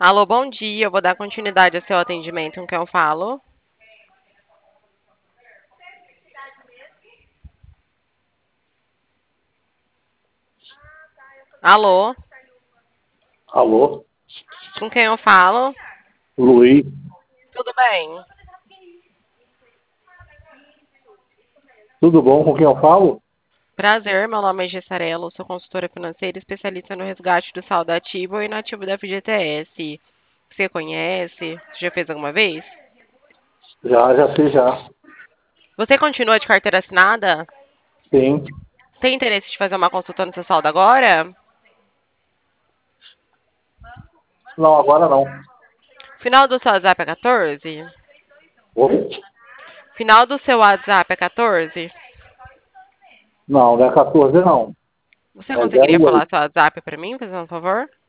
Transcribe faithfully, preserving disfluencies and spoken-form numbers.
Alô, bom dia. Eu vou dar continuidade ao seu atendimento com quem eu falo. Alô, Alô, com quem eu falo? Luiz, Tudo bem? tudo bom? Com quem eu falo? Prazer, meu nome é Gessarello, sou consultora financeira especialista no resgate do saldo ativo e inativo da F G T S. Você conhece? Já fez alguma vez? Já, já sei já. Você continua de carteira assinada? Sim. Tem interesse de fazer uma consulta no seu saldo agora? Não, agora não. Final do seu WhatsApp é quatorze? Oi? Final do seu WhatsApp é quatorze? Não, não é quatorze não. Você É conseguiria zero falar oito. seu WhatsApp para mim, fazendo um favor?